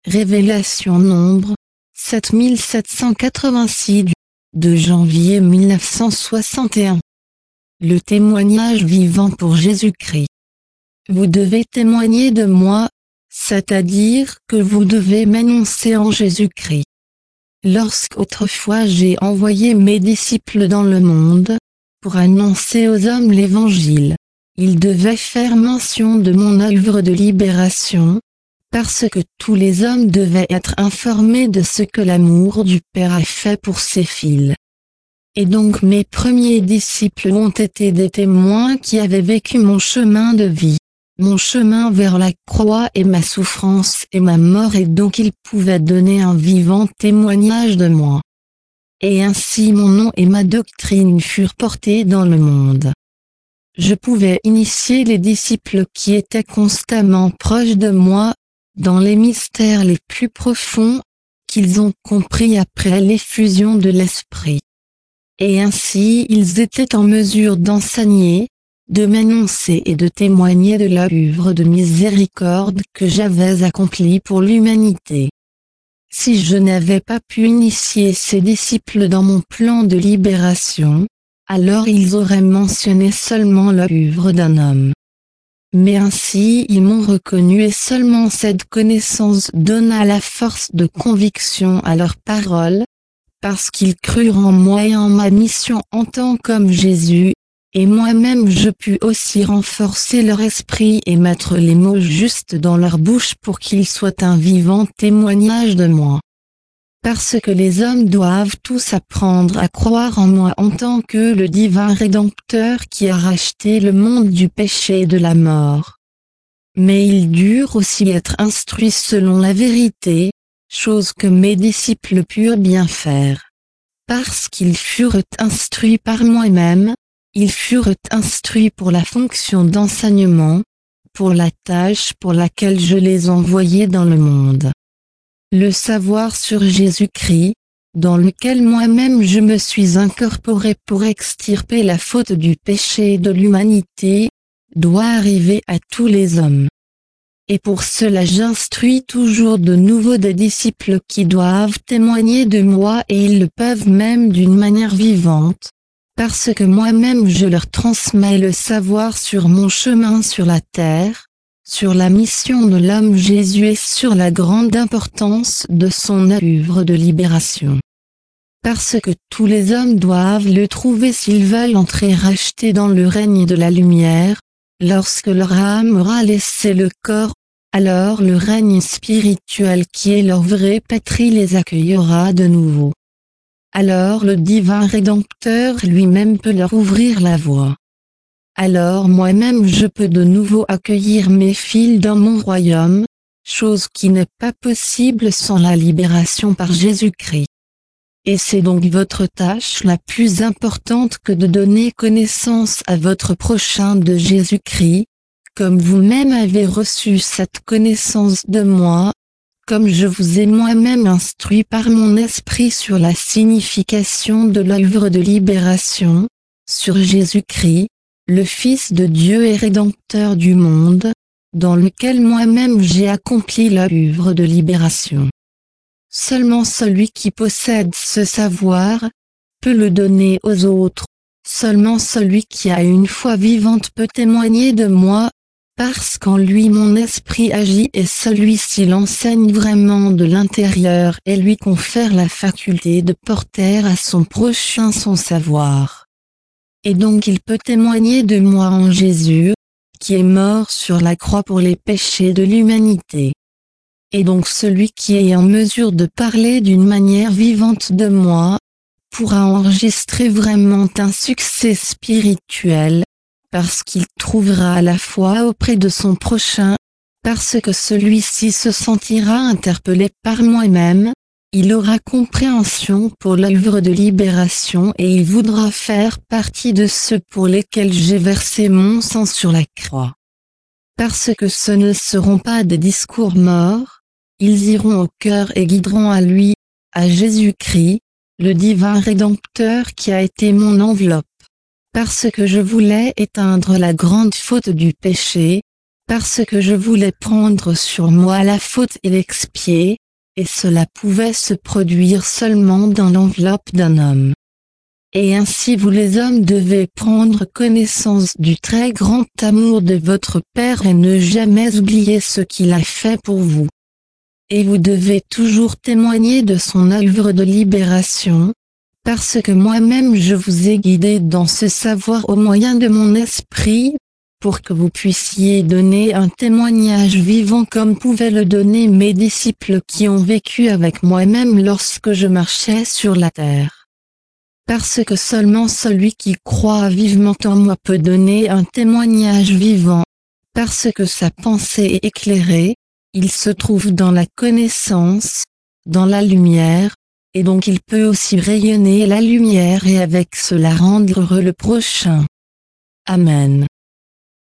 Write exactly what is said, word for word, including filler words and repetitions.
Révélation Nombre, sept mille sept cent quatre-vingt-six du deux janvier mille neuf cent soixante et un. Le témoignage vivant pour Jésus-Christ. Vous devez témoigner de moi, c'est-à-dire que vous devez m'annoncer en Jésus-Christ. Lorsqu'autrefois j'ai envoyé mes disciples dans le monde, pour annoncer aux hommes l'Évangile, ils devaient faire mention de mon œuvre de libération, parce que tous les hommes devaient être informés de ce que l'amour du Père a fait pour ses fils. Et donc mes premiers disciples ont été des témoins qui avaient vécu mon chemin de vie, mon chemin vers la croix et ma souffrance et ma mort, et donc ils pouvaient donner un vivant témoignage de moi. Et ainsi mon nom et ma doctrine furent portés dans le monde. Je pouvais initier les disciples qui étaient constamment proches de moi, dans les mystères les plus profonds, qu'ils ont compris après l'effusion de l'Esprit. Et ainsi ils étaient en mesure d'enseigner, de m'annoncer et de témoigner de l'œuvre de miséricorde que j'avais accomplie pour l'humanité. Si je n'avais pas pu initier ces disciples dans mon plan de libération, alors ils auraient mentionné seulement l'œuvre d'un homme. Mais ainsi ils m'ont reconnu, et seulement cette connaissance donna la force de conviction à leurs paroles, parce qu'ils crurent en moi et en ma mission en tant qu'homme Jésus, et moi-même je pus aussi renforcer leur esprit et mettre les mots justes dans leur bouche pour qu'ils soient un vivant témoignage de moi. Parce que les hommes doivent tous apprendre à croire en moi en tant que le divin Rédempteur qui a racheté le monde du péché et de la mort. Mais ils durent aussi être instruits selon la vérité, chose que mes disciples purent bien faire. Parce qu'ils furent instruits par moi-même, ils furent instruits pour la fonction d'enseignement, pour la tâche pour laquelle je les envoyais dans le monde. Le savoir sur Jésus-Christ, dans lequel moi-même je me suis incorporé pour extirper la faute du péché de l'humanité, doit arriver à tous les hommes. Et pour cela j'instruis toujours de nouveau des disciples qui doivent témoigner de moi, et ils le peuvent même d'une manière vivante, parce que moi-même je leur transmets le savoir sur mon chemin sur la terre, sur la mission de l'homme Jésus et sur la grande importance de son œuvre de libération. Parce que tous les hommes doivent le trouver s'ils veulent entrer rachetés dans le règne de la lumière, lorsque leur âme aura laissé le corps, alors le règne spirituel qui est leur vraie patrie les accueillera de nouveau. Alors le divin Rédempteur lui-même peut leur ouvrir la voie. Alors moi-même je peux de nouveau accueillir mes fils dans mon royaume, chose qui n'est pas possible sans la libération par Jésus-Christ. Et c'est donc votre tâche la plus importante que de donner connaissance à votre prochain de Jésus-Christ, comme vous-même avez reçu cette connaissance de moi, comme je vous ai moi-même instruit par mon esprit sur la signification de l'œuvre de libération, sur Jésus-Christ, le Fils de Dieu et Rédempteur du monde, dans lequel moi-même j'ai accompli l'œuvre de libération. Seulement celui qui possède ce savoir, peut le donner aux autres, seulement celui qui a une foi vivante peut témoigner de moi, parce qu'en lui mon esprit agit, et celui-ci l'enseigne vraiment de l'intérieur et lui confère la faculté de porter à son prochain son savoir. Et donc il peut témoigner de moi en Jésus, qui est mort sur la croix pour les péchés de l'humanité. Et donc celui qui est en mesure de parler d'une manière vivante de moi, pourra enregistrer vraiment un succès spirituel, parce qu'il trouvera à la fois auprès de son prochain, parce que celui-ci se sentira interpellé par moi-même, il aura compréhension pour l'œuvre de libération et il voudra faire partie de ceux pour lesquels j'ai versé mon sang sur la croix. Parce que ce ne seront pas des discours morts, ils iront au cœur et guideront à lui, à Jésus-Christ, le divin Rédempteur qui a été mon enveloppe. Parce que je voulais éteindre la grande faute du péché, parce que je voulais prendre sur moi la faute et l'expier, et cela pouvait se produire seulement dans l'enveloppe d'un homme. Et ainsi vous les hommes devez prendre connaissance du très grand amour de votre Père et ne jamais oublier ce qu'il a fait pour vous. Et vous devez toujours témoigner de son œuvre de libération, parce que moi-même je vous ai guidé dans ce savoir au moyen de mon esprit, pour que vous puissiez donner un témoignage vivant comme pouvaient le donner mes disciples qui ont vécu avec moi-même lorsque je marchais sur la terre. Parce que seulement celui qui croit vivement en moi peut donner un témoignage vivant, parce que sa pensée est éclairée, il se trouve dans la connaissance, dans la lumière, et donc il peut aussi rayonner la lumière et avec cela rendre heureux le prochain. Amen.